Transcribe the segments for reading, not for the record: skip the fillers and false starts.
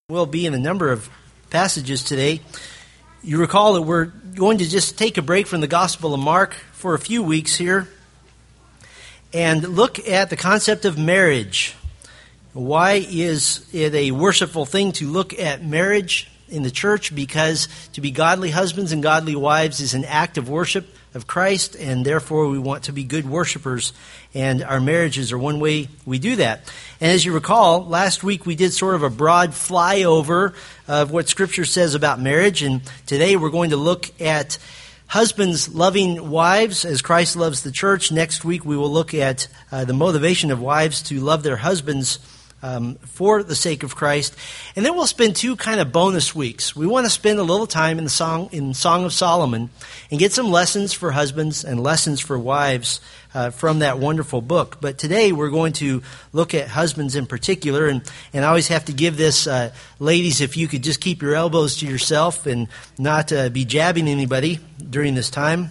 We'll be in a number of passages today. You recall that we're going to just take a break from the Gospel of Mark for a few weeks here and look at the concept of marriage. Why is it a worshipful thing to look at marriage in the church? Because to be godly husbands and godly wives is an act of worship of Christ, and therefore we want to be good worshipers, and our marriages are one way we do that. And as you recall, last week we did sort of a broad flyover of what Scripture says about marriage, and today we're going to look at husbands loving wives as Christ loves the church. Next week we will look at the motivation of wives to love their husbands for the sake of Christ. And then we'll spend two kind of bonus weeks. We want to spend a little time in Song of Solomon and get some lessons for husbands and lessons for wives from that wonderful book. But today we're going to look at husbands in particular. And I always have to give this, ladies, if you could just keep your elbows to yourself and not be jabbing anybody during this time.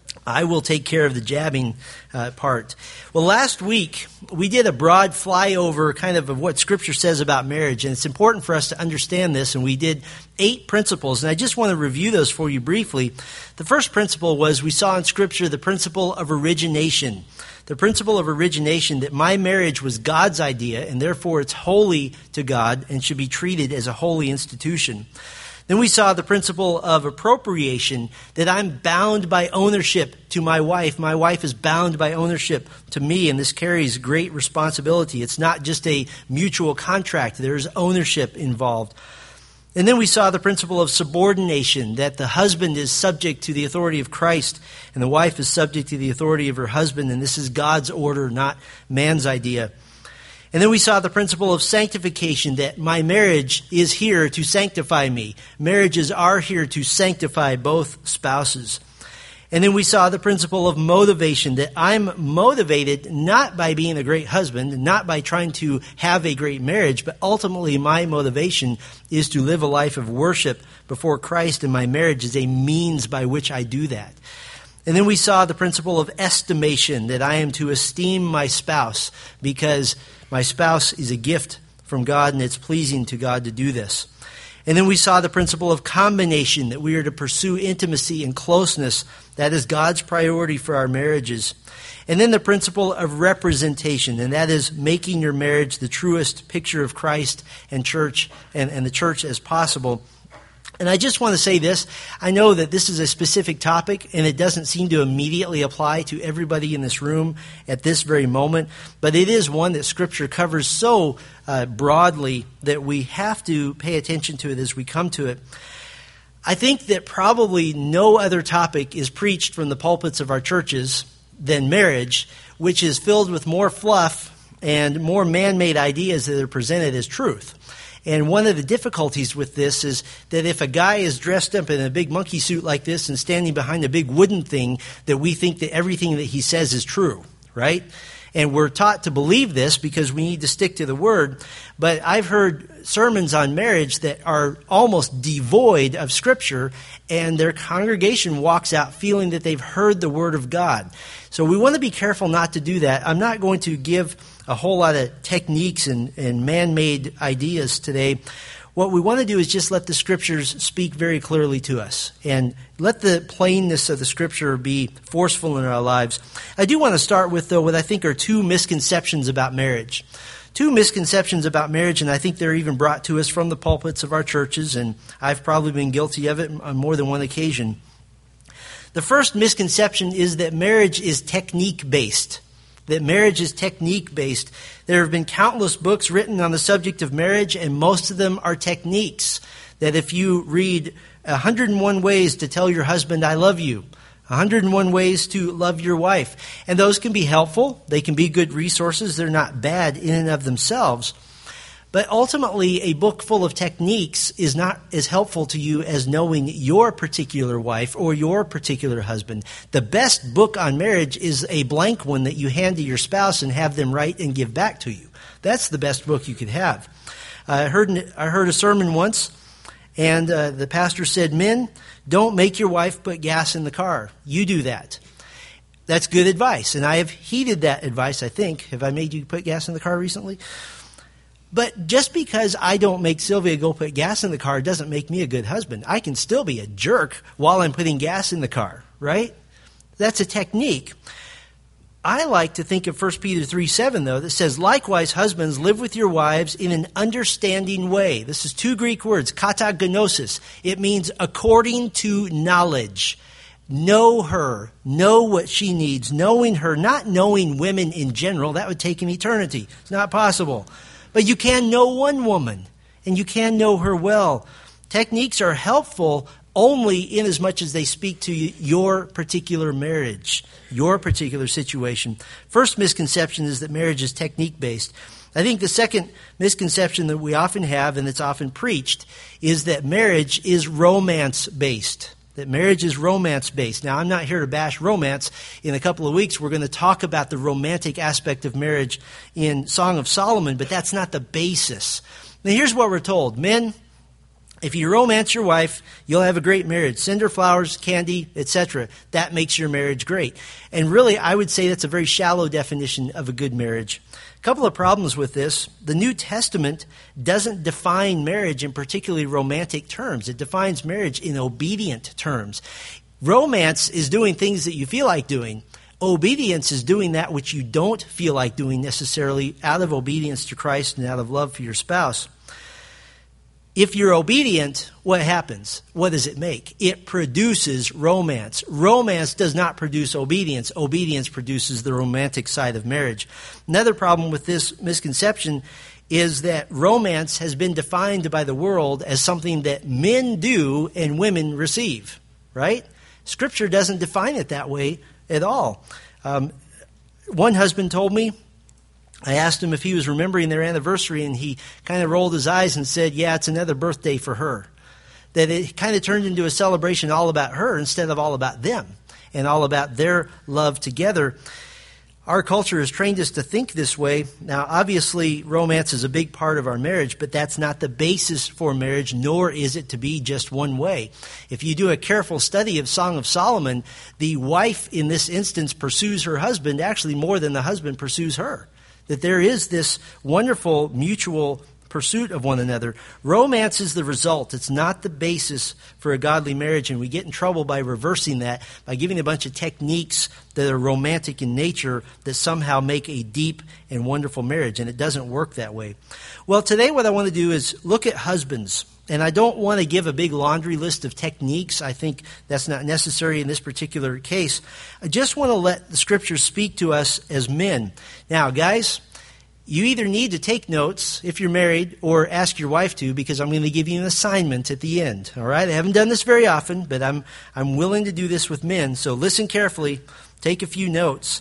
I will take care of the jabbing part. Well, last week, we did a broad flyover kind of what Scripture says about marriage, and it's important for us to understand this, and we did 8 principles, and I just want to review those for you briefly. The first principle was we saw in Scripture the principle of origination. The principle of origination, that my marriage was God's idea, and therefore it's holy to God and should be treated as a holy institution. Then we saw the principle of appropriation, that I'm bound by ownership to my wife. My wife is bound by ownership to me, and this carries great responsibility. It's not just a mutual contract. There's ownership involved. And then we saw the principle of subordination, that the husband is subject to the authority of Christ, and the wife is subject to the authority of her husband, and this is God's order, not man's idea. And then we saw the principle of sanctification, that my marriage is here to sanctify me. Marriages are here to sanctify both spouses. And then we saw the principle of motivation, that I'm motivated not by being a great husband, not by trying to have a great marriage, but ultimately my motivation is to live a life of worship before Christ, and my marriage is a means by which I do that. And then we saw the principle of estimation, that I am to esteem my spouse because my spouse is a gift from God and it's pleasing to God to do this. And then we saw the principle of combination, that we are to pursue intimacy and closeness. That is God's priority for our marriages. And then the principle of representation, and that is making your marriage the truest picture of Christ and church and the church as possible. And I just want to say this. I know that this is a specific topic, and it doesn't seem to immediately apply to everybody in this room at this very moment, but it is one that Scripture covers so broadly that we have to pay attention to it as we come to it. I think that probably no other topic is preached from the pulpits of our churches than marriage, which is filled with more fluff and more man-made ideas that are presented as truth. And one of the difficulties with this is that if a guy is dressed up in a big monkey suit like this and standing behind a big wooden thing, that we think that everything that he says is true, right? And we're taught to believe this because we need to stick to the Word. But I've heard sermons on marriage that are almost devoid of Scripture, and their congregation walks out feeling that they've heard the Word of God. So we want to be careful not to do that. I'm not going to give a whole lot of techniques and man-made ideas today. What we want to do is just let the Scriptures speak very clearly to us and let the plainness of the Scripture be forceful in our lives. I do want to start with, though, what I think are 2 misconceptions about marriage. 2 misconceptions about marriage, and I think they're even brought to us from the pulpits of our churches, and I've probably been guilty of it on more than one occasion. The first misconception is that marriage is technique-based. That marriage is technique-based. There have been countless books written on the subject of marriage, and most of them are techniques. That if you read 101 ways to tell your husband, I love you, 101 ways to love your wife, and those can be helpful. They can be good resources. They're not bad in and of themselves. But ultimately, a book full of techniques is not as helpful to you as knowing your particular wife or your particular husband. The best book on marriage is a blank one that you hand to your spouse and have them write and give back to you. That's the best book you could have. I heard a sermon once, and the pastor said, "Men, don't make your wife put gas in the car. You do that." That's good advice, and I have heeded that advice, I think. Have I made you put gas in the car recently? But just because I don't make Sylvia go put gas in the car doesn't make me a good husband. I can still be a jerk while I'm putting gas in the car, right? That's a technique. I like to think of 1 Peter 3:7, though, that says, likewise, husbands, live with your wives in an understanding way. This is two Greek words, katagnosis. It means according to knowledge. Know her. Know what she needs. Knowing her, not knowing women in general. That would take an eternity. It's not possible. But you can know one woman, and you can know her well. Techniques are helpful only in as much as they speak to your particular marriage, your particular situation. First misconception is that marriage is technique-based. I think the second misconception that we often have, and it's often preached, is that marriage is romance-based. That marriage is romance-based. Now, I'm not here to bash romance. In a couple of weeks, we're going to talk about the romantic aspect of marriage in Song of Solomon, but that's not the basis. Now, here's what we're told. Men, if you romance your wife, you'll have a great marriage. Send her flowers, candy, etc. That makes your marriage great. And really, I would say that's a very shallow definition of a good marriage. A couple of problems with this. The New Testament doesn't define marriage in particularly romantic terms. It defines marriage in obedient terms. Romance is doing things that you feel like doing. Obedience is doing that which you don't feel like doing necessarily out of obedience to Christ and out of love for your spouse. If you're obedient, what happens? What does it make? It produces romance. Romance does not produce obedience. Obedience produces the romantic side of marriage. Another problem with this misconception is that romance has been defined by the world as something that men do and women receive, right? Scripture doesn't define it that way at all. One husband told me, I asked him if he was remembering their anniversary, and he kind of rolled his eyes and said, yeah, it's another birthday for her. That it kind of turned into a celebration all about her instead of all about them and all about their love together. Our culture has trained us to think this way. Now, obviously, romance is a big part of our marriage, but that's not the basis for marriage, nor is it to be just one way. If you do a careful study of Song of Solomon, the wife in this instance pursues her husband actually more than the husband pursues her. That there is this wonderful mutual pursuit of one another. Romance is the result. It's not the basis for a godly marriage, and we get in trouble by reversing that, by giving a bunch of techniques that are romantic in nature that somehow make a deep and wonderful marriage, and it doesn't work that way. Well, today what I want to do is look at husbands. And I don't want to give a big laundry list of techniques. I think that's not necessary in this particular case. I just want to let the Scriptures speak to us as men. Now, guys, you either need to take notes if you're married or ask your wife to, because I'm going to give you an assignment at the end. All right? I haven't done this very often, but I'm willing to do this with men. So listen carefully. Take a few notes.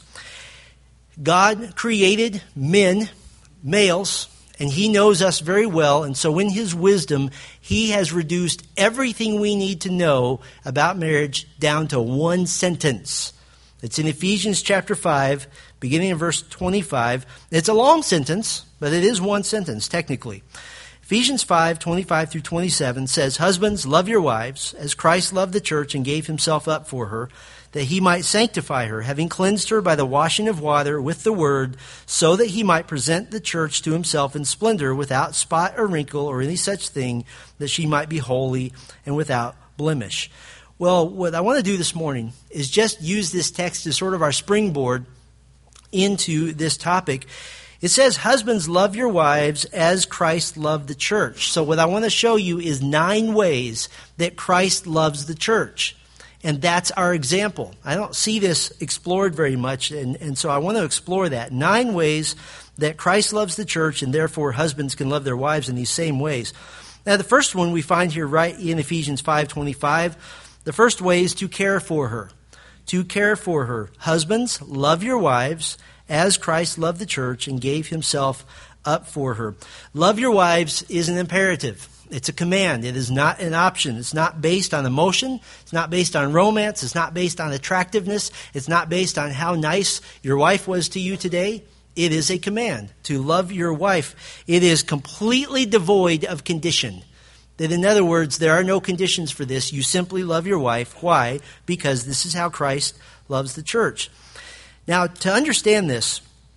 God created men, males, and He knows us very well, and so in His wisdom, He has reduced everything we need to know about marriage down to one sentence. It's in Ephesians chapter 5, beginning in verse 25. It's a long sentence, but it is one sentence, technically. Ephesians 5, 25 through 27 says, husbands, love your wives, as Christ loved the church and gave Himself up for her, that He might sanctify her, having cleansed her by the washing of water with the word, so that He might present the church to Himself in splendor, without spot or wrinkle or any such thing, that she might be holy and without blemish. Well, what I want to do this morning is just use this text as sort of our springboard into this topic. It says, husbands, love your wives as Christ loved the church. So what I want to show you is 9 ways that Christ loves the church. And that's our example. I don't see this explored very much, and so I want to explore that. 9 ways that Christ loves the church, and therefore husbands can love their wives in these same ways. Now, the first one we find here right in Ephesians 5:25. The first way is to care for her. To care for her. Husbands, love your wives as Christ loved the church and gave Himself up for her. Love your wives is an imperative. It's a command. It is not an option. It's not based on emotion. It's not based on romance. It's not based on attractiveness. It's not based on how nice your wife was to you today. It is a command to love your wife. It is completely devoid of condition. That, in other words, there are no conditions for this. You simply love your wife. Why? Because this is how Christ loves the church. Now, to understand this,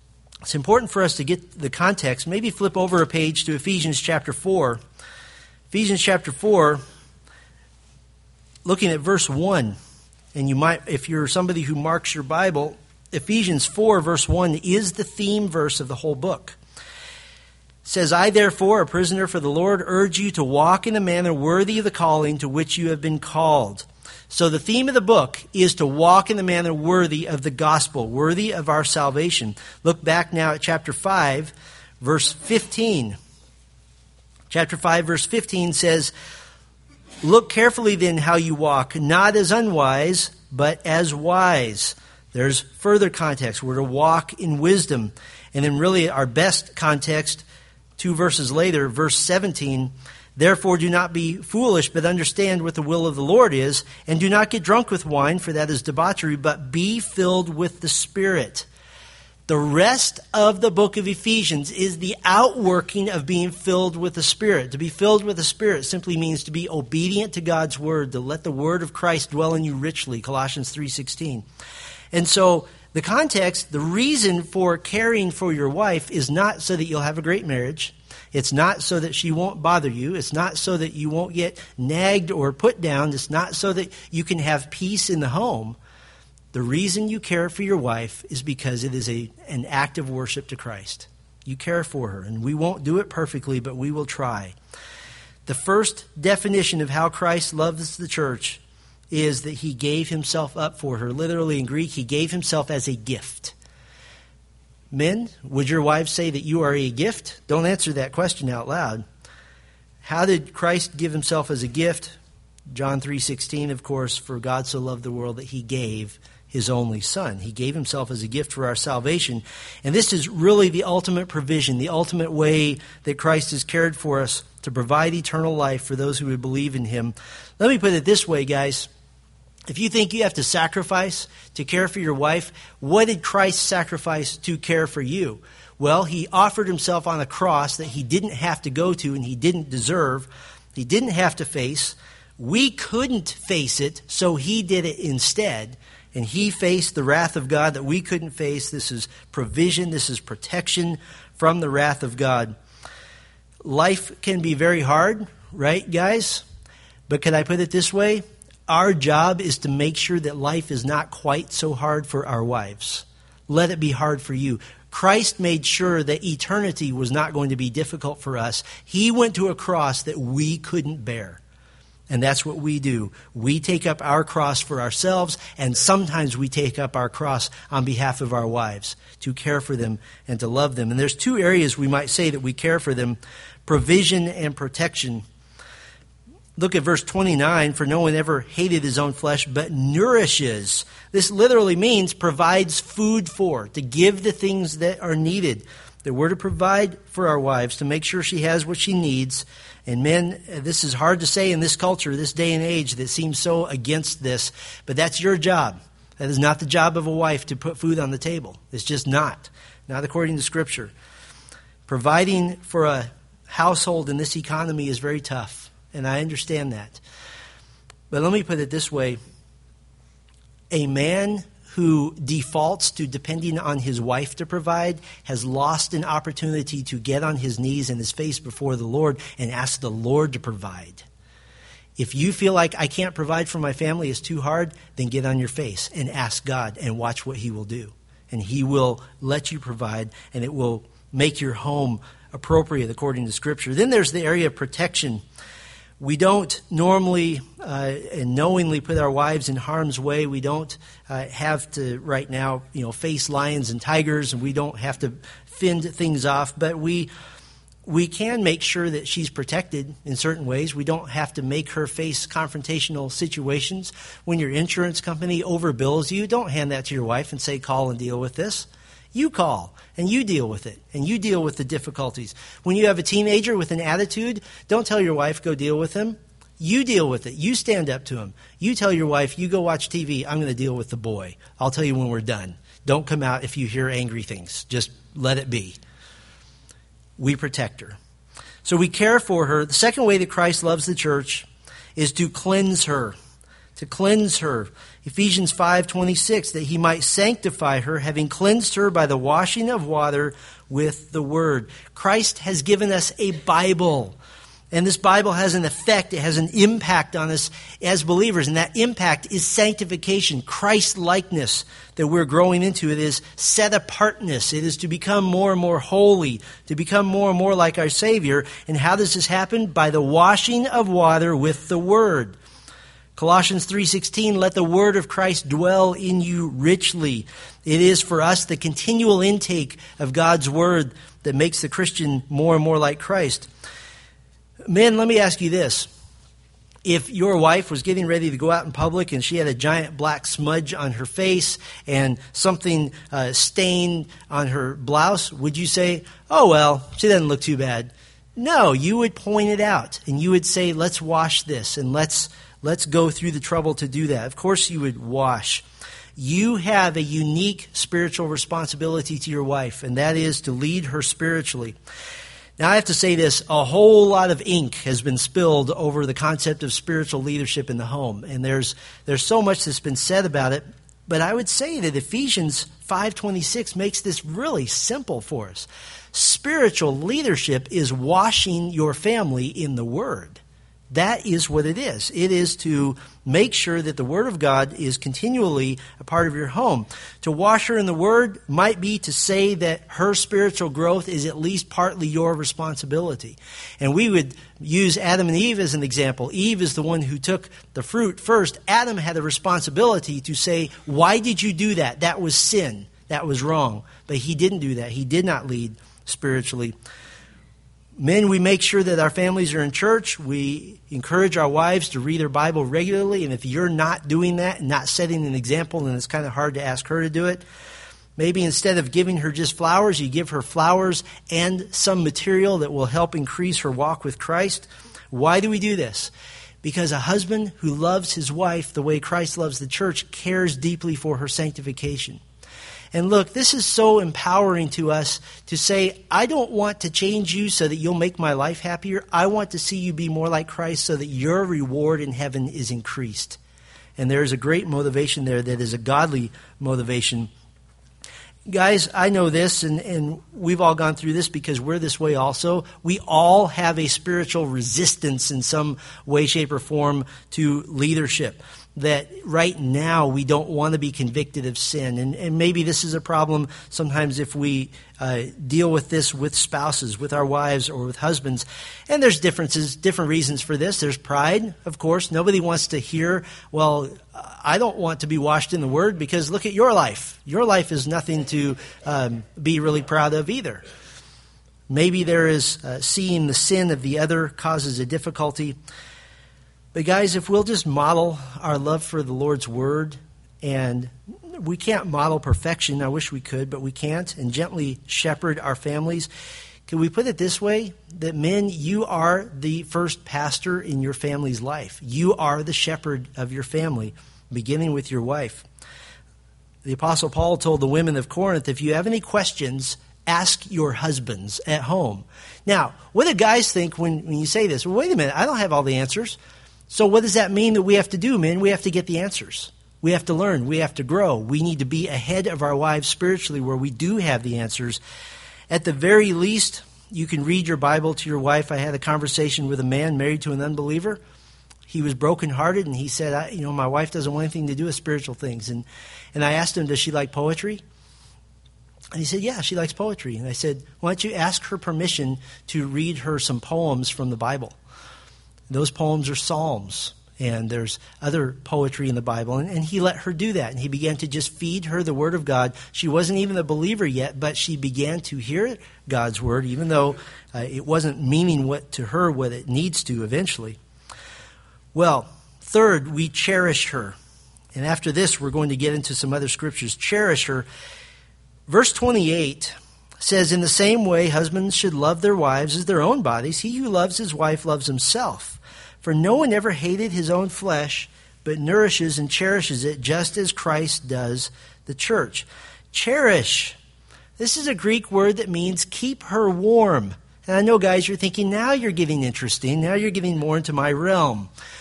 It's important for us to get the context. Maybe flip over a page to Ephesians chapter 4. Ephesians chapter 4, looking at verse 1. And you might, if you're somebody who marks your Bible, Ephesians 4, verse 1 is the theme verse of the whole book. It says, I therefore, a prisoner for the Lord, urge you to walk in a manner worthy of the calling to which you have been called. So the theme of the book is to walk in the manner worthy of the gospel, worthy of our salvation. Look back now at chapter 5, verse 15. Chapter 5, verse 15 says, look carefully then how you walk, not as unwise, but as wise. There's further context. We're to walk in wisdom. And then really our best context, 2 verses later, verse 17, therefore do not be foolish, but understand what the will of the Lord is, and do not get drunk with wine, for that is debauchery, but be filled with the Spirit. The rest of the book of Ephesians is the outworking of being filled with the Spirit. To be filled with the Spirit simply means to be obedient to God's Word, to let the Word of Christ dwell in you richly, Colossians 3:16. And so the context, the reason for caring for your wife is not so that you'll have a great marriage. It's not so that she won't bother you. It's not so that you won't get nagged or put down. It's not so that you can have peace in the home. The reason you care for your wife is because it is an act of worship to Christ. You care for her, and we won't do it perfectly, but we will try. The first definition of how Christ loves the church is that he gave himself up for her. Literally in Greek, he gave himself as a gift. Men, would your wives say that you are a gift? Don't answer that question out loud. How did Christ give himself as a gift? John 3:16, of course, for God so loved the world that he gave his only Son. He gave himself as a gift for our salvation. And this is really the ultimate provision, the ultimate way that Christ has cared for us to provide eternal life for those who would believe in him. Let me put it this way, guys. If you think you have to sacrifice to care for your wife, what did Christ sacrifice to care for you? Well, he offered himself on a cross that he didn't have to go to and he didn't deserve. He didn't have to face. We couldn't face it, so he did it instead. And he faced the wrath of God that we couldn't face. This is provision. This is protection from the wrath of God. Life can be very hard, right, guys? But can I put it this way? Our job is to make sure that life is not quite so hard for our wives. Let it be hard for you. Christ made sure that eternity was not going to be difficult for us. He went to a cross that we couldn't bear. And that's what we do. We take up our cross for ourselves, and sometimes we take up our cross on behalf of our wives to care for them and to love them. And there's two areas we might say that we care for them: provision and protection. Look at verse 29, for no one ever hated his own flesh, but nourishes. This literally means provides food for, to give the things that are needed. That we're to provide for our wives, to make sure she has what she needs. And men, this is hard to say in this culture, this day and age that seems so against this, but that's your job. That is not the job of a wife to put food on the table. It's just not according to Scripture. Providing for a household in this economy is very tough. And I understand that. But let me put it this way. A man who defaults to depending on his wife to provide has lost an opportunity to get on his knees and his face before the Lord and ask the Lord to provide. If you feel like I can't provide for my family, it's too hard, then get on your face and ask God and watch what he will do. And he will let you provide, and it will make your home appropriate according to Scripture. Then there's the area of protection. We don't normally and knowingly put our wives in harm's way. We don't have to right now, face lions and tigers, and we don't have to fend things off. But we can make sure that she's protected in certain ways. We don't have to make her face confrontational situations. When your insurance company overbills you, don't hand that to your wife and say, call and deal with this. You call, and you deal with it, and you deal with the difficulties. When you have a teenager with an attitude, don't tell your wife, go deal with him. You deal with it. You stand up to him. You tell your wife, you go watch TV, I'm going to deal with the boy. I'll tell you when we're done. Don't come out if you hear angry things. Just let it be. We protect her. So we care for her. The second way that Christ loves the church is to cleanse her. to cleanse her. Ephesians 5:26, that he might sanctify her, having cleansed her by the washing of water with the word. Christ has given us a Bible. And this Bible has an effect, it has an impact on us as believers. And that impact is sanctification, Christ-likeness that we're growing into. It is set-apartness. It is to become more and more holy, to become more and more like our Savior. And how does this happen? By the washing of water with the Word. Colossians 3:16, let the word of Christ dwell in you richly. It is for us the continual intake of God's word that makes the Christian more and more like Christ. Men, let me ask you this. If your wife was getting ready to go out in public and she had a giant black smudge on her face and something stained on her blouse, would you say, oh, well, she doesn't look too bad? No, you would point it out and you would say, let's wash this and let's go through the trouble to do that. Of course you would wash. You have a unique spiritual responsibility to your wife, and that is to lead her spiritually. Now, I have to say this, a whole lot of ink has been spilled over the concept of spiritual leadership in the home, and there's so much that's been said about it, but I would say that Ephesians 5:26 makes this really simple for us. Spiritual leadership is washing your family in the Word. That is what it is. It is to make sure that the Word of God is continually a part of your home. To wash her in the Word might be to say that her spiritual growth is at least partly your responsibility. And we would use Adam and Eve as an example. Eve is the one who took the fruit first. Adam had a responsibility to say, why did you do that? That was sin. That was wrong. But he didn't do that. He did not lead spiritually. Men, we make sure that our families are in church. We encourage our wives to read their Bible regularly. And if you're not doing that and not setting an example, then it's kind of hard to ask her to do it. Maybe instead of giving her just flowers, you give her flowers and some material that will help increase her walk with Christ. Why do we do this? Because a husband who loves his wife the way Christ loves the church cares deeply for her sanctification. And look, this is so empowering to us to say, I don't want to change you so that you'll make my life happier. I want to see you be more like Christ so that your reward in heaven is increased. And there is a great motivation there that is a godly motivation. Guys, I know this, and we've all gone through this because we're this way also. We all have a spiritual resistance in some way, shape, or form to leadership. That right now we don't want to be convicted of sin. And maybe this is a problem sometimes if we deal with this with spouses, with our wives, or with husbands. And there's differences, different reasons for this. There's pride, of course. Nobody wants to hear, well, I don't want to be washed in the Word because look at your life. Your life is nothing to be really proud of either. Maybe there is seeing the sin of the other causes a difficulty. But guys, if we'll just model our love for the Lord's Word, and we can't model perfection, I wish we could, but we can't, and gently shepherd our families, can we put it this way? That men, you are the first pastor in your family's life. You are the shepherd of your family, beginning with your wife. The Apostle Paul told the women of Corinth, if you have any questions, ask your husbands at home. Now, what do guys think when you say this? Well, wait a minute, I don't have all the answers. So what does that mean that we have to do, men? We have to get the answers. We have to learn. We have to grow. We need to be ahead of our wives spiritually where we do have the answers. At the very least, you can read your Bible to your wife. I had a conversation with a man married to an unbeliever. He was brokenhearted, and he said, my wife doesn't want anything to do with spiritual things. And I asked him, does she like poetry? And he said, yeah, she likes poetry. And I said, why don't you ask her permission to read her some poems from the Bible? Those poems are psalms, and there's other poetry in the Bible. And he let her do that, and he began to just feed her the Word of God. She wasn't even a believer yet, but she began to hear God's Word, even though it wasn't meaning to her what it needs to eventually. Well, third, we cherish her. And after this, we're going to get into some other scriptures. Cherish her. Verse 28 says, in the same way, husbands should love their wives as their own bodies. He who loves his wife loves himself. For no one ever hated his own flesh, but nourishes and cherishes it, just as Christ does the church. Cherish. This is a Greek word that means keep her warm. And I know, guys, you're thinking, now you're getting interesting. Now you're getting more into my realm.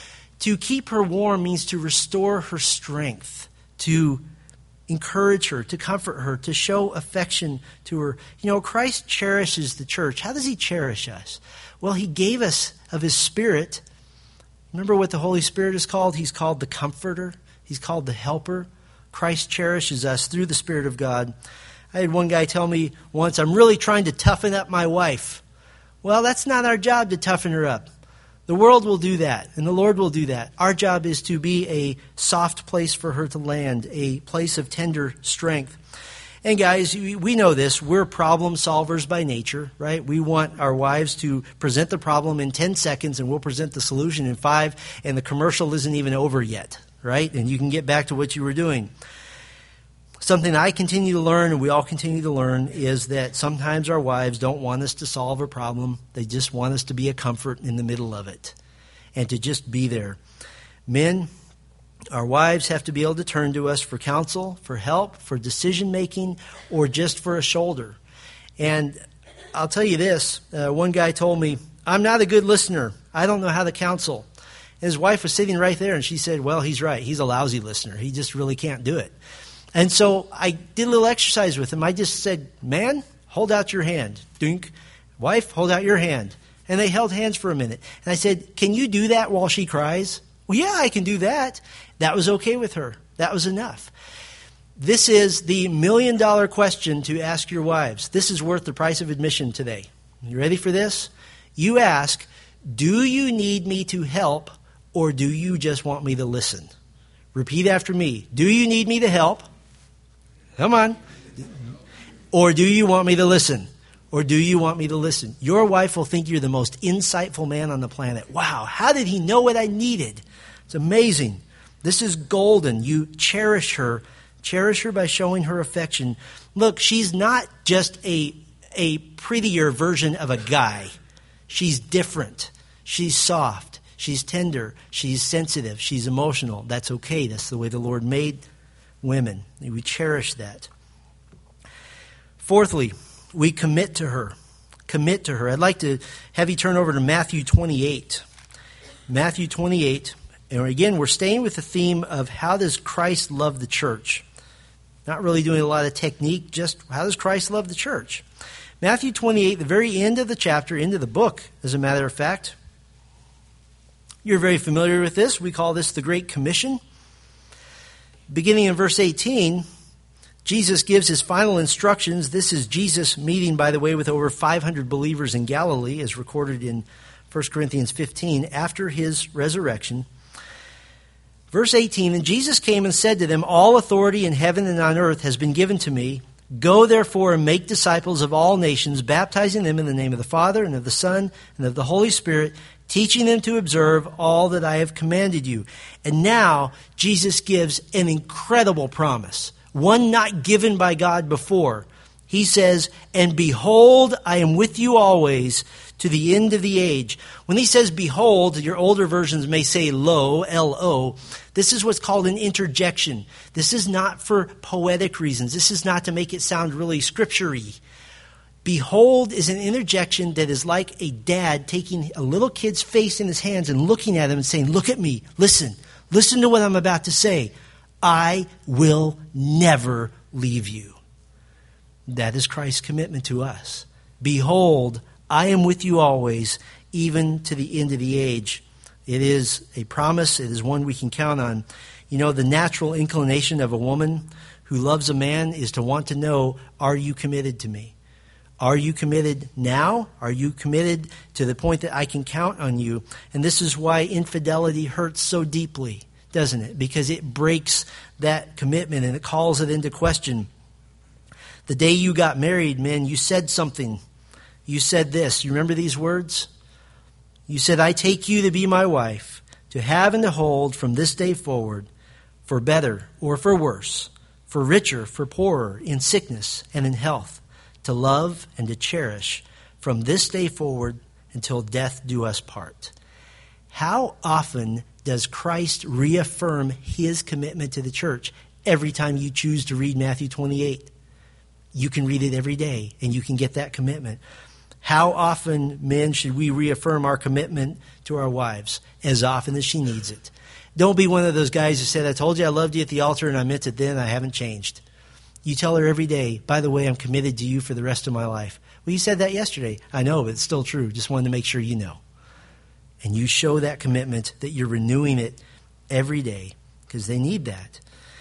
To keep her warm means to restore her strength, to encourage her, to comfort her, to show affection to her. You know, Christ cherishes the church. How does he cherish us? Well, he gave us of his Spirit. Remember what the Holy Spirit is called? He's called the Comforter. He's called the Helper. Christ cherishes us through the Spirit of God. I had one guy tell me once, I'm really trying to toughen up my wife. Well, that's not our job to toughen her up. The world will do that, and the Lord will do that. Our job is to be a soft place for her to land, a place of tender strength. And guys, we know this. We're problem solvers by nature, right? We want our wives to present the problem in 10 seconds, and we'll present the solution in 5, and the commercial isn't even over yet, right? And you can get back to what you were doing. Something I continue to learn, and we all continue to learn, is that sometimes our wives don't want us to solve a problem. They just want us to be a comfort in the middle of it and to just be there. Men, our wives have to be able to turn to us for counsel, for help, for decision-making, or just for a shoulder. And I'll tell you this. One guy told me, I'm not a good listener. I don't know how to counsel. And his wife was sitting right there, and she said, well, he's right. He's a lousy listener. He just really can't do it. And so I did a little exercise with him. I just said, man, hold out your hand. Dink. Wife, hold out your hand. And they held hands for a minute. And I said, can you do that while she cries? Well, yeah, I can do that. That was okay with her. That was enough. This is the $1 million question to ask your wives. This is worth the price of admission today. You ready for this? You ask, do you need me to help, or do you just want me to listen? Repeat after me. Do you need me to help? Come on. Or do you want me to listen? Or do you want me to listen? Your wife will think you're the most insightful man on the planet. Wow, how did he know what I needed? It's amazing. This is golden. You cherish her. Cherish her by showing her affection. Look, she's not just a prettier version of a guy. She's different. She's soft. She's tender. She's sensitive. She's emotional. That's okay. That's the way the Lord made women. We cherish that. Fourthly, we commit to her. Commit to her. I'd like to have you turn over to Matthew 28. Matthew 28. And again, we're staying with the theme of how does Christ love the church? Not really doing a lot of technique, just how does Christ love the church? Matthew 28, the very end of the chapter, end of the book, as a matter of fact. You're very familiar with this. We call this the Great Commission. Beginning in verse 18, Jesus gives his final instructions. This is Jesus meeting, by the way, with over 500 believers in Galilee, as recorded in 1 Corinthians 15, after his resurrection. Verse 18, and Jesus came and said to them, all authority in heaven and on earth has been given to me. Go therefore and make disciples of all nations, baptizing them in the name of the Father and of the Son and of the Holy Spirit, teaching them to observe all that I have commanded you. And now Jesus gives an incredible promise, one not given by God before. He says, and behold, I am with you always to the end of the age. When he says behold, your older versions may say lo, L-O. This is what's called an interjection. This is not for poetic reasons. This is not to make it sound really scripture-y. Behold is an interjection that is like a dad taking a little kid's face in his hands and looking at him and saying, look at me, listen to what I'm about to say. I will never leave you. That is Christ's commitment to us. Behold, I am with you always, even to the end of the age. It is a promise. It is one we can count on. You know, the natural inclination of a woman who loves a man is to want to know, are you committed to me? Are you committed now? Are you committed to the point that I can count on you? And this is why infidelity hurts so deeply, doesn't it? Because it breaks that commitment and it calls it into question. The day you got married, men, you said something. You said this. You remember these words? You said, I take you to be my wife, to have and to hold from this day forward, for better or for worse, for richer, for poorer, in sickness and in health, to love and to cherish from this day forward until death do us part. How often does Christ reaffirm his commitment to the church? Every time you choose to read Matthew 28. You can read it every day and you can get that commitment. How often, men, should we reaffirm our commitment to our wives? As often as she needs it. Don't be one of those guys who said, I told you I loved you at the altar and I meant it then, I haven't changed. You tell her every day, by the way, I'm committed to you for the rest of my life. Well, you said that yesterday. I know, but it's still true. Just wanted to make sure you know. And you show that commitment, that you're renewing it every day, because they need that.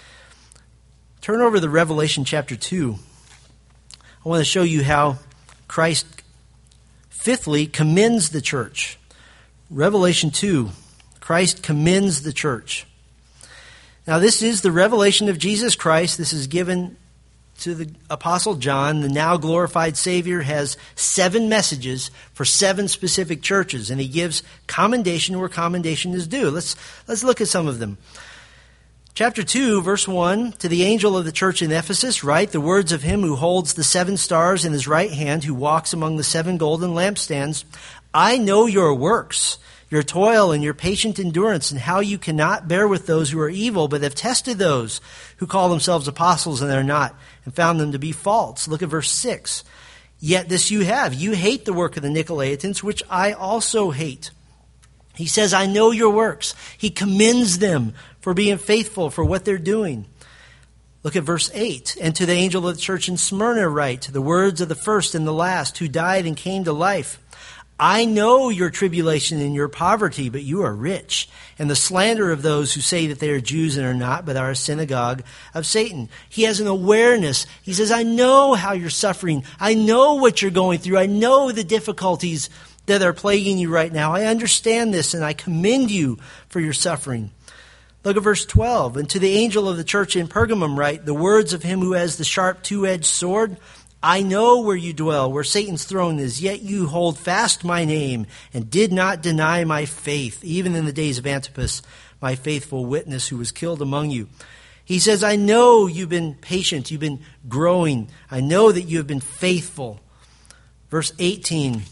Turn over to Revelation chapter 2. I want to show you how Christ, fifthly, commends the church. Revelation 2, Christ commends the church. Now, this is the revelation of Jesus Christ. This is given to the Apostle John. The now glorified Savior has 7 messages for 7 specific churches, and he gives commendation where commendation is due. Let's look at some of them. Chapter 2, verse 1, to the angel of the church in Ephesus, write the words of him who holds the 7 stars in his right hand, who walks among the 7 golden lampstands. I know your works, your toil and your patient endurance, and how you cannot bear with those who are evil, but have tested those who call themselves apostles and are not, and found them to be false. Look at verse 6. Yet this you have. You hate the work of the Nicolaitans, which I also hate. He says, I know your works. He commends them for being faithful for what they're doing. Look at verse 8. And to the angel of the church in Smyrna write, the words of the first and the last, who died and came to life. I know your tribulation and your poverty, but you are rich, and the slander of those who say that they are Jews and are not, but are a synagogue of Satan. He has an awareness. He says, I know how you're suffering. I know what you're going through. I know the difficulties that are plaguing you right now. I understand this, and I commend you for your suffering. Look at verse 12. And to the angel of the church in Pergamum write, the words of him who has the sharp two-edged sword. I know where you dwell, where Satan's throne is, yet you hold fast my name and did not deny my faith, even in the days of Antipas, my faithful witness who was killed among you. He says, I know you've been patient, you've been growing. I know that you have been faithful. Verse 18.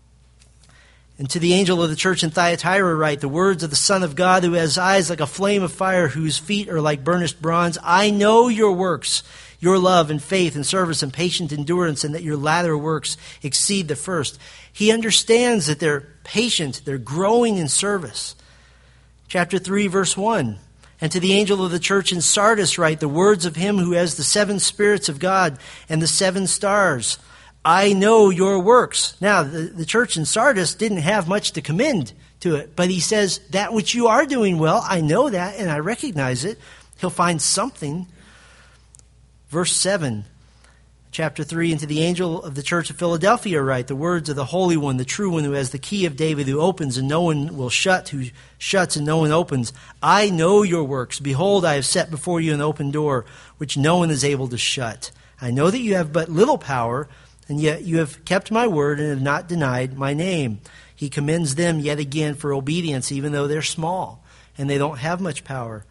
And to the angel of the church in Thyatira write, the words of the Son of God, who has eyes like a flame of fire, whose feet are like burnished bronze. I know your works, your love and faith and service and patient endurance, and that your latter works exceed the first. He understands that they're patient, they're growing in service. Chapter 3, verse 1. And to the angel of the church in Sardis write, the words of him who has the 7 spirits of God and the 7 stars. I know your works. Now, the church in Sardis didn't have much to commend to it, but he says, that which you are doing well, I know that, and I recognize it. He'll find something. Verse 7, chapter 3, and to the angel of the church of Philadelphia write, the words of the Holy One, the true one, who has the key of David, who opens and no one will shut, who shuts and no one opens. I know your works. Behold, I have set before you an open door, which no one is able to shut. I know that you have but little power, and yet you have kept my word and have not denied my name. He commends them yet again for obedience, even though they're small and they don't have much power.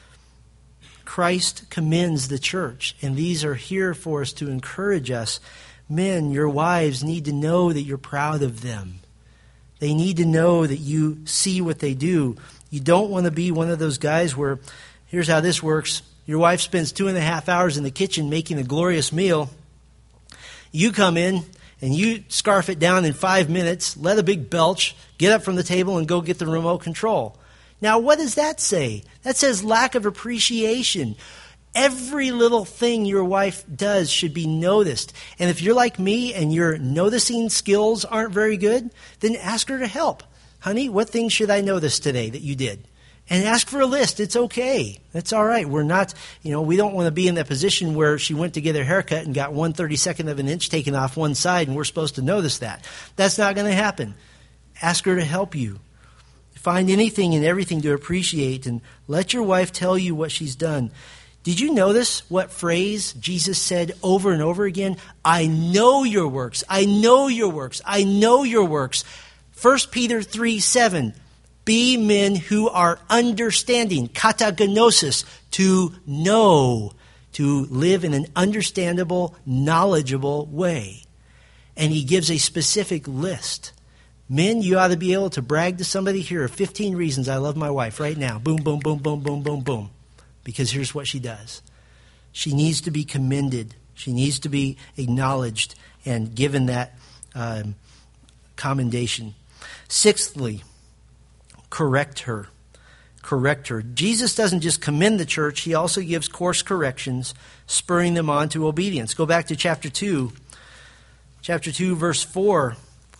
Christ commends the church, and these are here for us to encourage us. Men, your wives need to know that you're proud of them. They need to know that you see what they do. You don't want to be one of those guys where, here's how this works. Your wife spends 2.5 hours in the kitchen making a glorious meal. You come in and you scarf it down in 5 minutes, let a big belch, get up from the table and go get the remote control. Now, what does that say? That says lack of appreciation. Every little thing your wife does should be noticed. And if you're like me and your noticing skills aren't very good, then ask her to help. Honey, what things should I notice today that you did? And ask for a list. It's okay. That's all right. We're not, we don't want to be in that position where she went to get her haircut and got 1/32 of an inch taken off one side and we're supposed to notice that. That's not going to happen. Ask her to help you. Find anything and everything to appreciate and let your wife tell you what she's done. Did you notice what phrase Jesus said over and over again? I know your works. I know your works. I know your works. 1 Peter 3:7. Be men who are understanding, katagnosis, to know, to live in an understandable, knowledgeable way. And he gives a specific list. Men, you ought to be able to brag to somebody, here are 15 reasons I love my wife right now. Boom, boom, boom, boom, boom, boom, boom. Because here's what she does. She needs to be commended. She needs to be acknowledged and given that commendation. Sixthly, correct her. Correct her. Jesus doesn't just commend the church, he also gives course corrections, spurring them on to obedience. Go back to chapter 2. Chapter 2, verse 4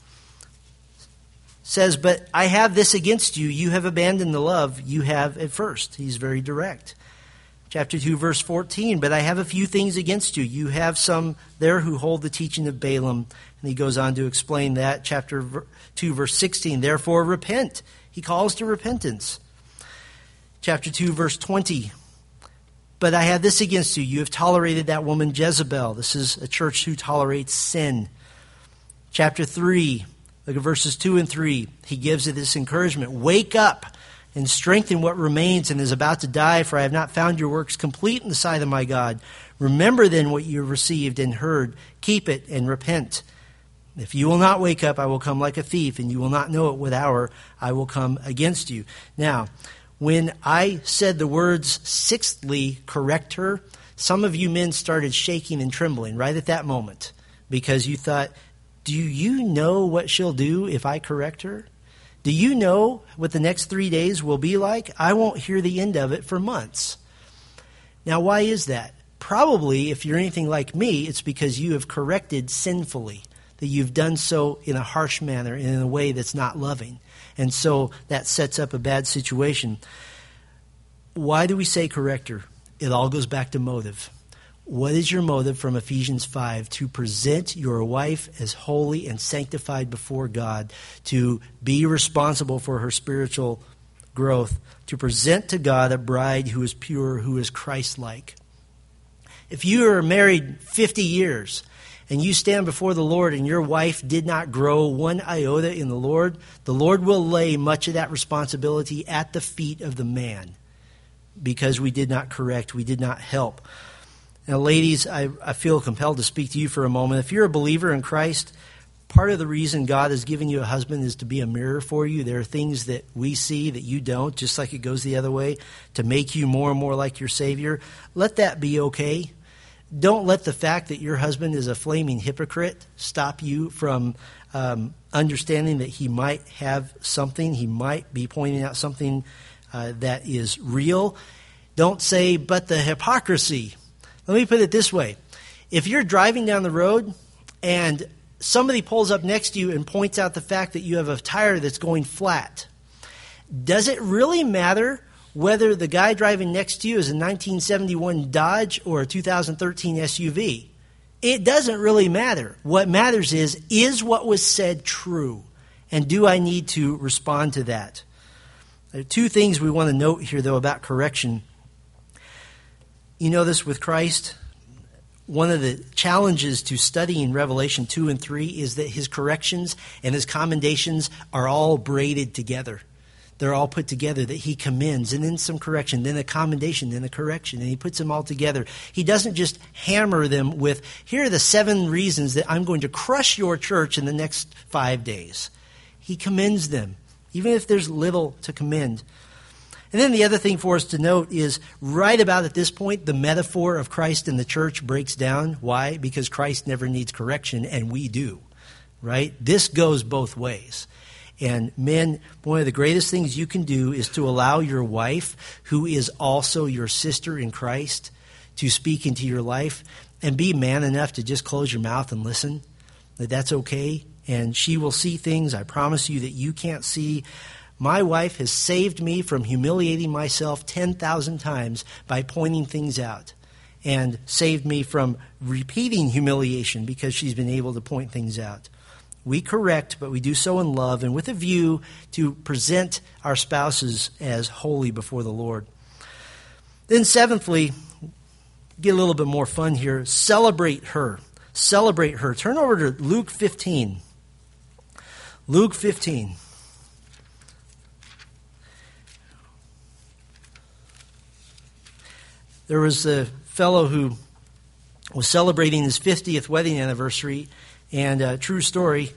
says, "But I have this against you. You have abandoned the love you have at first." He's very direct. Chapter 2, verse 14, "But I have a few things against you. You have some there who hold the teaching of Balaam." And he goes on to explain that. Chapter 2, verse 16, "Therefore repent." He calls to repentance. Chapter 2, verse 20, "But I have this against you. You have tolerated that woman Jezebel." This is a church who tolerates sin. Chapter 3, look at verses 2 and 3. He gives it this encouragement. "Wake up and strengthen what remains and is about to die, for I have not found your works complete in the sight of my God. Remember then what you have received and heard. Keep it and repent. If you will not wake up, I will come like a thief, and you will not know at what hour I will come against you." Now, when I said the words, sixthly, correct her, some of you men started shaking and trembling right at that moment because you thought, do you know what she'll do if I correct her? Do you know what the next 3 days will be like? I won't hear the end of it for months. Now, why is that? Probably, if you're anything like me, it's because you have corrected sinfully, that you've done so in a harsh manner and in a way that's not loving. And so that sets up a bad situation. Why do we say correct her? It all goes back to motive. What is your motive from Ephesians 5? To present your wife as holy and sanctified before God, to be responsible for her spiritual growth, to present to God a bride who is pure, who is Christ-like. If you are married 50 years and you stand before the Lord and your wife did not grow one iota in the Lord will lay much of that responsibility at the feet of the man because we did not correct, we did not help. Now, ladies, I feel compelled to speak to you for a moment. If you're a believer in Christ, part of the reason God has given you a husband is to be a mirror for you. There are things that we see that you don't, just like it goes the other way, to make you more and more like your Savior. Let that be okay. Don't let the fact that your husband is a flaming hypocrite stop you from understanding that he might have something. He might be pointing out something that is real. Don't say, but the hypocrisy. Let me put it this way. If you're driving down the road and somebody pulls up next to you and points out the fact that you have a tire that's going flat, does it really matter whether the guy driving next to you is a 1971 Dodge or a 2013 SUV? It doesn't really matter. What matters is what was said true? And do I need to respond to that? There are two things we want to note here, though, about correction. You know this with Christ. One of the challenges to studying Revelation 2 and 3 is that his corrections and his commendations are all braided together. They're all put together, that he commends, and then some correction, then a commendation, then a correction, and he puts them all together. He doesn't just hammer them with, here are the 7 reasons that I'm going to crush your church in the next 5 days. He commends them, even if there's little to commend. And then the other thing for us to note is right about at this point, the metaphor of Christ and the church breaks down. Why? Because Christ never needs correction, and we do, right? This goes both ways. And men, one of the greatest things you can do is to allow your wife, who is also your sister in Christ, to speak into your life, and be man enough to just close your mouth and listen. That's okay. And she will see things, I promise you, that you can't see. My wife has saved me from humiliating myself 10,000 times by pointing things out, and saved me from repeating humiliation because she's been able to point things out. We correct, but we do so in love and with a view to present our spouses as holy before the Lord. Then seventhly, get a little bit more fun here. Celebrate her. Celebrate her. Turn over to Luke 15. Luke 15. There was a fellow who was celebrating his 50th wedding anniversary, and true story,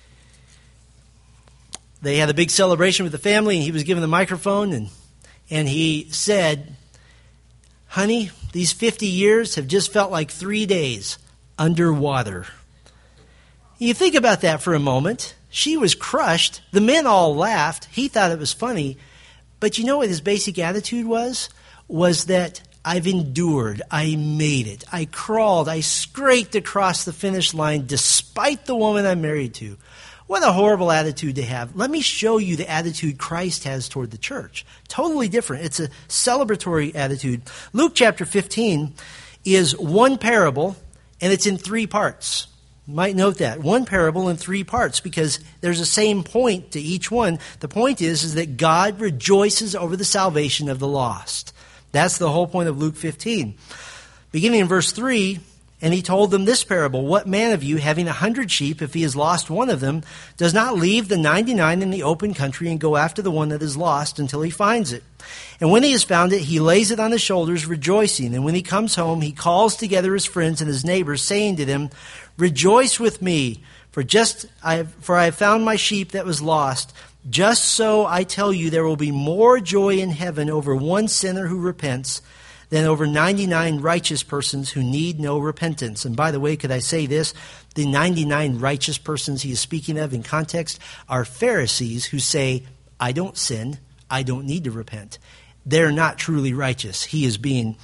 they had a big celebration with the family, and he was given the microphone, and he said, "Honey, these 50 years have just felt like 3 days underwater." You think about that for a moment. She was crushed. The men all laughed. He thought it was funny. But you know what his basic attitude was? Was that I've endured. I made it. I crawled. I scraped across the finish line despite the woman I'm married to. What a horrible attitude to have. Let me show you the attitude Christ has toward the church. Totally different. It's a celebratory attitude. Luke chapter 15 is one parable, and it's in 3 parts. You might note that. One parable in 3 parts, because there's the same point to each one. The point is that God rejoices over the salvation of the lost. That's the whole point of Luke 15. Beginning in verse 3, and he told them this parable: what man of you, having 100 sheep, if he has lost one of them, does not leave the 99 in the open country and go after the one that is lost until he finds it? And when he has found it, he lays it on his shoulders, rejoicing. And when he comes home, he calls together his friends and his neighbors, saying to them, rejoice with me, for I have found my sheep that was lost. Just so I tell you, there will be more joy in heaven over one sinner who repents than over 99 righteous persons who need no repentance. And by the way, could I say this? The 99 righteous persons he is speaking of in context are Pharisees who say, I don't sin, I don't need to repent. They're not truly righteous. He is being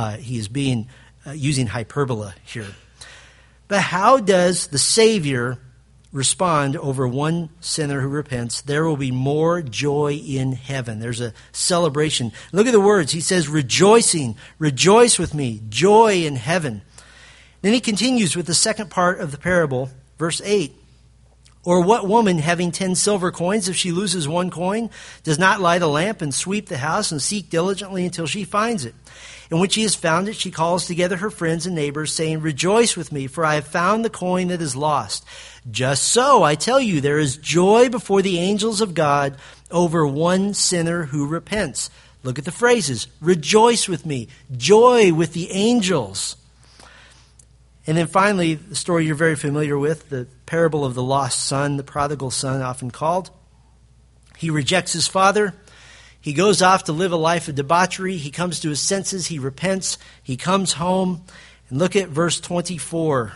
using hyperbole here. But how does the Savior respond over one sinner who repents? There will be more joy in heaven. There's a celebration. Look at the words. He says, rejoicing, rejoice with me, joy in heaven. Then he continues with the second part of the parable, verse 8. Or what woman, having 10 silver coins, if she loses one coin, does not light a lamp and sweep the house and seek diligently until she finds it? And when she has found it, she calls together her friends and neighbors, saying, rejoice with me, for I have found the coin that is lost. Just so, I tell you, there is joy before the angels of God over one sinner who repents. Look at the phrases. Rejoice with me. Joy with the angels. And then finally, the story you're very familiar with, the parable of the lost son, the prodigal son often called. He rejects his father. He goes off to live a life of debauchery. He comes to his senses. He repents. He comes home. And look at verse 23.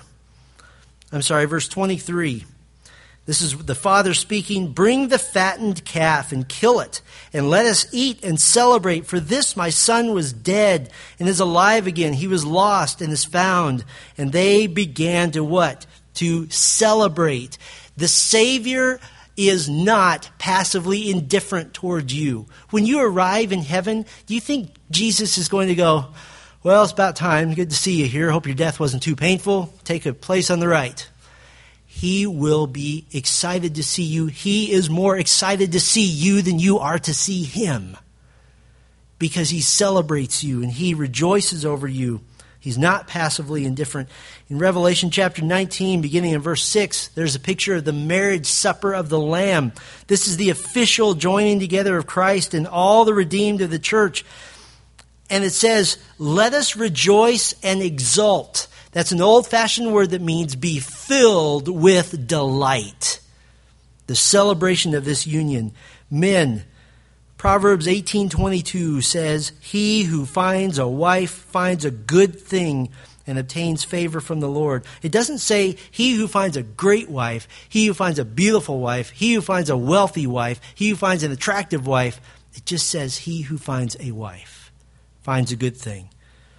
This is the father speaking. Bring the fattened calf and kill it, and let us eat and celebrate. For this my son was dead and is alive again. He was lost and is found. And they began to what? To celebrate. The Savior is not passively indifferent towards you. When you arrive in heaven, do you think Jesus is going to go, well, it's about time. Good to see you here. Hope your death wasn't too painful. Take a place on the right. He will be excited to see you. He is more excited to see you than you are to see him, because he celebrates you and he rejoices over you. He's not passively indifferent. In Revelation chapter 19, beginning in verse 6, there's a picture of the marriage supper of the Lamb. This is the official joining together of Christ and all the redeemed of the church. And it says, let us rejoice and exult. That's an old-fashioned word that means be filled with delight. The celebration of this union. Men, Proverbs 18:22 says, he who finds a wife finds a good thing and obtains favor from the Lord. It doesn't say he who finds a great wife, he who finds a beautiful wife, he who finds a wealthy wife, he who finds an attractive wife. It just says he who finds a wife finds a good thing.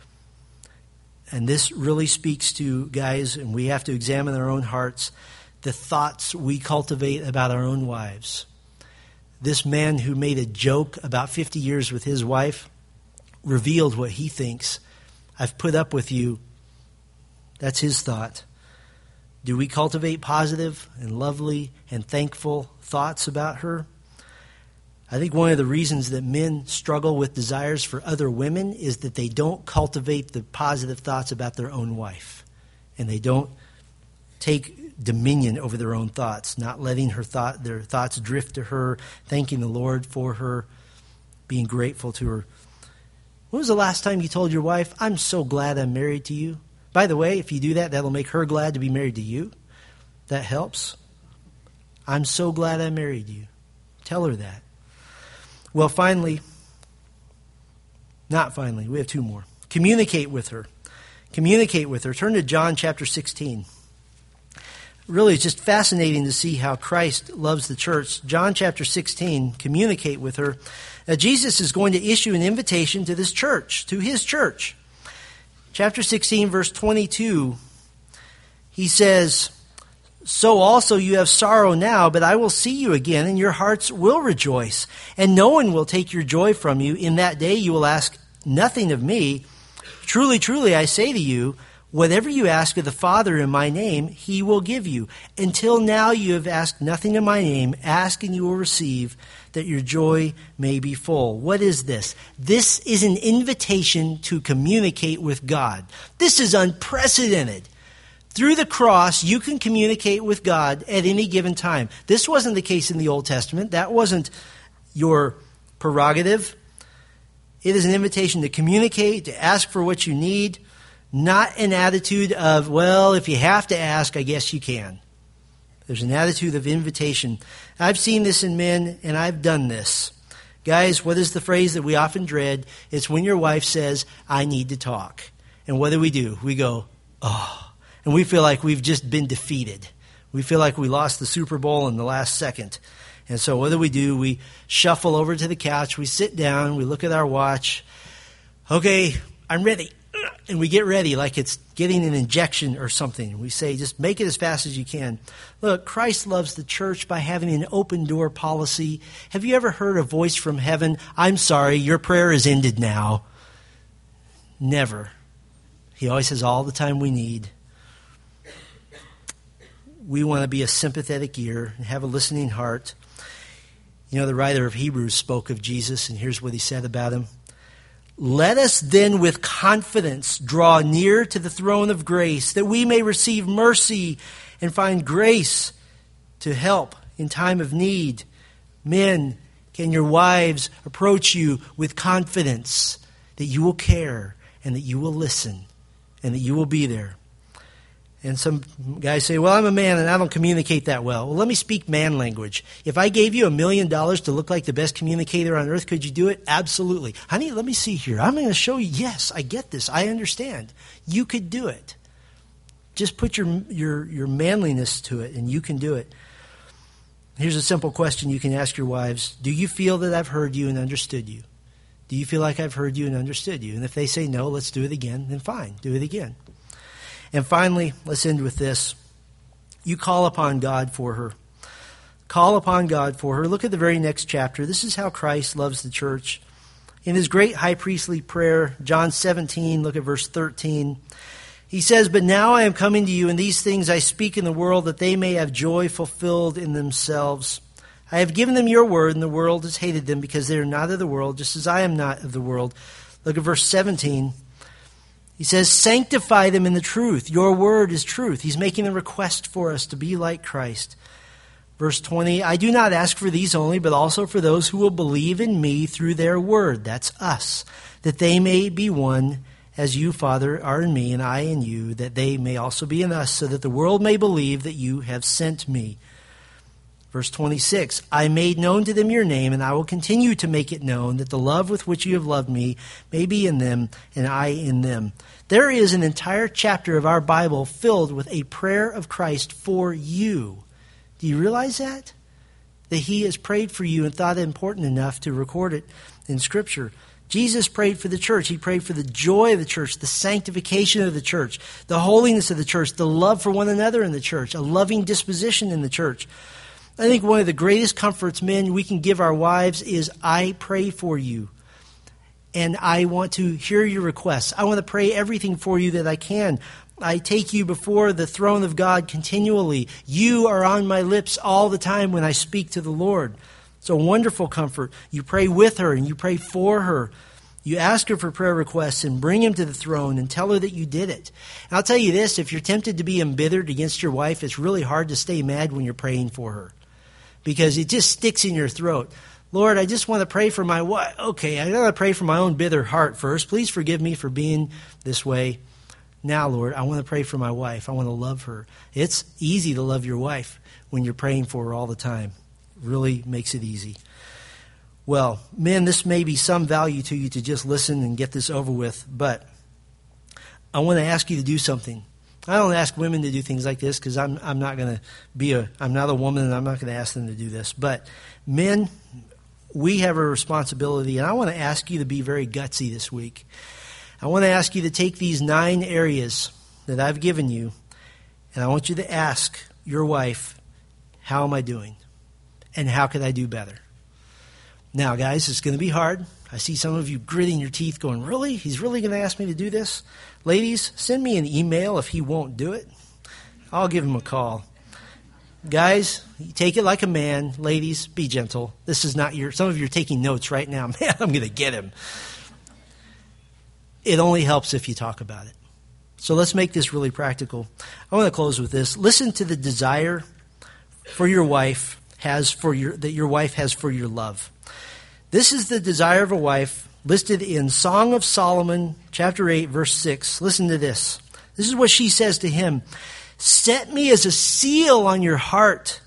And this really speaks to, guys, and we have to examine our own hearts, the thoughts we cultivate about our own wives. This man who made a joke about 50 years with his wife revealed what he thinks. I've put up with you. That's his thought. Do we cultivate positive and lovely and thankful thoughts about her? I think one of the reasons that men struggle with desires for other women is that they don't cultivate the positive thoughts about their own wife. And they don't take dominion over their own thoughts, not letting their thoughts drift to her, thanking the Lord for her, being grateful to her. When was the last time you told your wife, I'm so glad I'm married to you? By the way, if you do that, that'll make her glad to be married to you. That helps. I'm so glad I married you. Tell her that. Well, we have 2 more. Communicate with her. Communicate with her. Turn to John chapter 16. really it's just fascinating to see how Christ loves the church. John chapter 16, communicate with her. Jesus is going to issue an invitation to this church, to his church. Chapter 16, verse 22, he says, "So also you have sorrow now, but I will see you again, and your hearts will rejoice. And no one will take your joy from you. In that day you will ask nothing of me. Truly, truly, I say to you, whatever you ask of the Father in my name, he will give you. Until now you have asked nothing in my name. Ask and you will receive, that your joy may be full." What is this? This is an invitation to communicate with God. This is unprecedented. Through the cross, you can communicate with God at any given time. This wasn't the case in the Old Testament. That wasn't your prerogative. It is an invitation to communicate, to ask for what you need, not an attitude of, well, if you have to ask, I guess you can. There's an attitude of invitation. I've seen this in men, and I've done this. Guys, what is the phrase that we often dread? It's when your wife says, "I need to talk." And what do? We go, oh. And we feel like we've just been defeated. We feel like we lost the Super Bowl in the last second. And so what do? We shuffle over to the couch, we sit down, we look at our watch. Okay, I'm ready. And we get ready like it's getting an injection or something. We say, just make it as fast as you can. Look, Christ loves the church by having an open door policy. Have you ever heard a voice from heaven, "I'm sorry, your prayer is ended now"? Never. He always has all the time we need. We want to be a sympathetic ear and have a listening heart. You know, the writer of Hebrews spoke of Jesus, and here's what he said about him. "Let us then with confidence draw near to the throne of grace, that we may receive mercy and find grace to help in time of need." Men, can your wives approach you with confidence that you will care and that you will listen and that you will be there? And some guys say, "Well, I'm a man and I don't communicate that well." Well, let me speak man language. If I gave you $1 million to look like the best communicator on earth, could you do it? Absolutely. Honey, let me see here. I'm going to show you. Yes, I get this. I understand. You could do it. Just put your manliness to it and you can do it. Here's a simple question you can ask your wives. Do you feel that I've heard you and understood you? Do you feel like I've heard you and understood you? And if they say no, let's do it again, then fine, do it again. And finally, let's end with this. You call upon God for her. Call upon God for her. Look at the very next chapter. This is how Christ loves the church. In his great high priestly prayer, John 17, look at verse 13. He says, "But now I am coming to you, and these things I speak in the world, that they may have joy fulfilled in themselves. I have given them your word, and the world has hated them, because they are not of the world, just as I am not of the world." Look at verse 17. He says, "Sanctify them in the truth. Your word is truth." He's making a request for us to be like Christ. Verse 20, "I do not ask for these only, but also for those who will believe in me through their word," that's us, "that they may be one, as you, Father, are in me, and I in you, that they may also be in us, so that the world may believe that you have sent me." Verse 26, "I made known to them your name, and I will continue to make it known, that the love with which you have loved me may be in them, and I in them." There is an entire chapter of our Bible filled with a prayer of Christ for you. Do you realize that? That he has prayed for you and thought it important enough to record it in Scripture. Jesus prayed for the church. He prayed for the joy of the church, the sanctification of the church, the holiness of the church, the love for one another in the church, a loving disposition in the church. I think one of the greatest comforts, men, we can give our wives is, I pray for you. And I want to hear your requests. I want to pray everything for you that I can. I take you before the throne of God continually. You are on my lips all the time when I speak to the Lord. It's a wonderful comfort. You pray with her and you pray for her. You ask her for prayer requests and bring him to the throne and tell her that you did it. And I'll tell you this, if you're tempted to be embittered against your wife, it's really hard to stay mad when you're praying for her, because it just sticks in your throat. Lord, I just want to pray for my wife. Okay, I got to pray for my own bitter heart first. Please forgive me for being this way. Now, Lord, I want to pray for my wife. I want to love her. It's easy to love your wife when you're praying for her all the time. It really makes it easy. Well, men, this may be some value to you to just listen and get this over with, but I want to ask you to do something. I don't ask women to do things like this because I'm not a woman and I'm not going to ask them to do this. But men, we have a responsibility, and I want to ask you to be very gutsy this week. I want to ask you to take these 9 areas that I've given you, and I want you to ask your wife, how am I doing? And how could I do better? Now, guys, it's going to be hard. I see some of you gritting your teeth going, really? He's really going to ask me to do this? Ladies, send me an email if he won't do it. I'll give him a call. Guys, take it like a man. Ladies, be gentle. This is not some of you are taking notes right now. Man, I'm going to get him. It only helps if you talk about it. So let's make this really practical. I want to close with this. Listen to the desire for your wife that your wife has for your love. This is the desire of a wife listed in Song of Solomon, chapter 8, verse 6. Listen to this. This is what she says to him. Set me as a seal on your heart,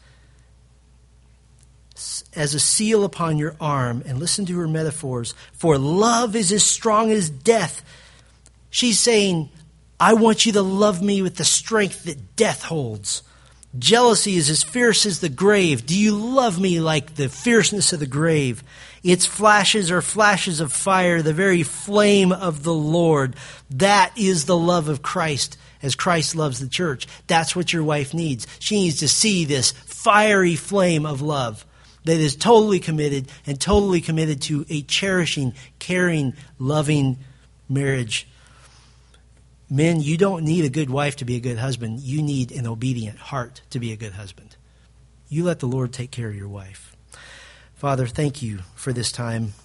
as a seal upon your arm. And listen to her metaphors. For love is as strong as death. She's saying, I want you to love me with the strength that death holds. Jealousy is as fierce as the grave. Do you love me like the fierceness of the grave? Its flashes are flashes of fire, the very flame of the Lord. That is the love of Christ, as Christ loves the church. That's what your wife needs. She needs to see this fiery flame of love that is totally committed to a cherishing, caring, loving marriage. Men, you don't need a good wife to be a good husband. You need an obedient heart to be a good husband. You let the Lord take care of your wife. Father, thank you for this time.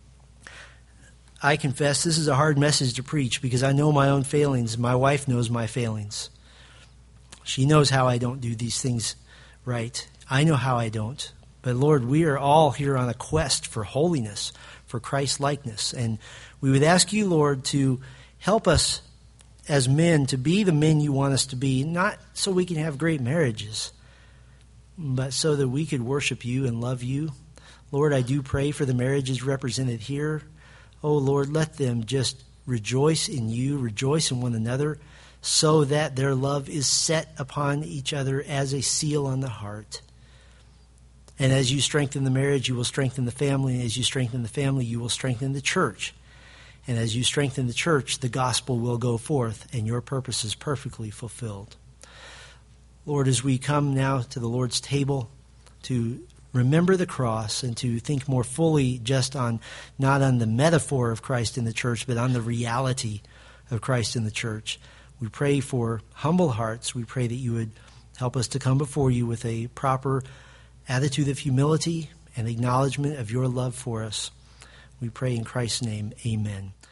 I confess this is a hard message to preach because I know my own failings. My wife knows my failings. She knows how I don't do these things right. I know how I don't. But Lord, we are all here on a quest for holiness, for Christ-likeness. And we would ask you, Lord, to help us as men to be the men you want us to be, not so we can have great marriages, but so that we could worship you and love you. Lord, I do pray for the marriages represented here. Oh, Lord, let them just rejoice in you, rejoice in one another, so that their love is set upon each other as a seal on the heart. And as you strengthen the marriage, you will strengthen the family. And as you strengthen the family, you will strengthen the church. And as you strengthen the church, the gospel will go forth, and your purpose is perfectly fulfilled. Lord, as we come now to the Lord's table to remember the cross and to think more fully not on the metaphor of Christ in the church, but on the reality of Christ in the church, we pray for humble hearts. We pray that you would help us to come before you with a proper attitude of humility and acknowledgement of your love for us. We pray in Christ's name, amen.